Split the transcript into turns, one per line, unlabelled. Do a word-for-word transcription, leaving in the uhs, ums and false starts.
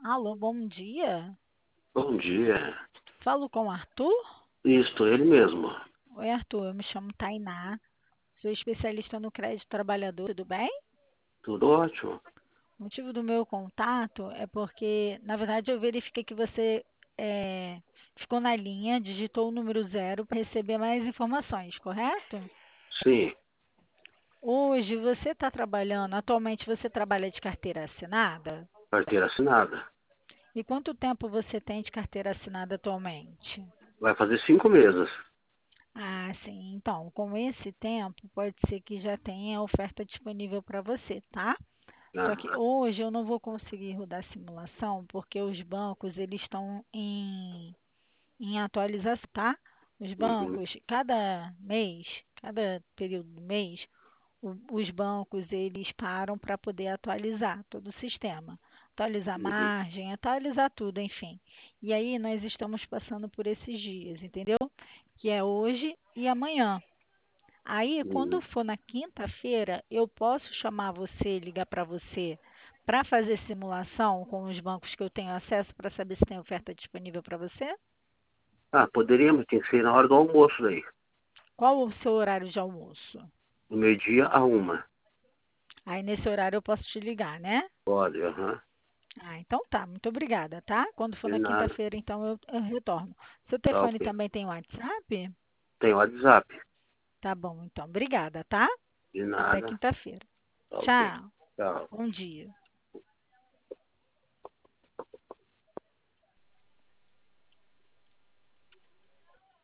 Alô, bom dia.
Bom dia.
Falo com o Arthur?
Isto, ele mesmo.
Oi, Arthur, eu me chamo Tainá, sou especialista no crédito trabalhador, tudo bem?
Tudo ótimo.
O motivo do meu contato é porque, na verdade, eu verifiquei que você é, ficou na linha, digitou o número zero para receber mais informações, correto?
Sim,
Hoje você está trabalhando, atualmente você trabalha de carteira assinada?
carteira assinada.
E quanto tempo você tem de carteira assinada atualmente?
Vai fazer cinco meses.
Ah, sim. Então, com esse tempo, pode ser que já tenha oferta disponível para você, tá? Só que
Ah,
hoje eu não vou conseguir rodar a simulação porque os bancos eles estão em, em atualização, tá? Os
uhum,
bancos, cada mês, cada período do mês, o- os bancos eles param para poder atualizar todo o sistema, atualizar a
uhum,
margem, atualizar tudo, enfim. E aí nós estamos passando por esses dias, entendeu? Que é hoje e amanhã. Aí, quando
uhum.
for na quinta-feira, eu posso chamar você, ligar para você, para fazer simulação com os bancos que eu tenho acesso para saber se tem oferta disponível para você?
Ah, poderíamos, tem que ser na hora do almoço daí.
Qual o seu horário de almoço?
Do meio-dia a uma.
Aí, nesse horário, eu posso te ligar, né?
Pode, aham.
Ah, então tá, muito obrigada, tá? Quando for
De
na
nada.
quinta-feira, então eu, eu retorno. Seu
Tá
telefone
ok.
também tem WhatsApp?
Tem WhatsApp.
Tá bom, então. Obrigada, tá?
De
Até
nada.
quinta-feira.
Tá ok.
Tchau.
Tchau.
Bom dia.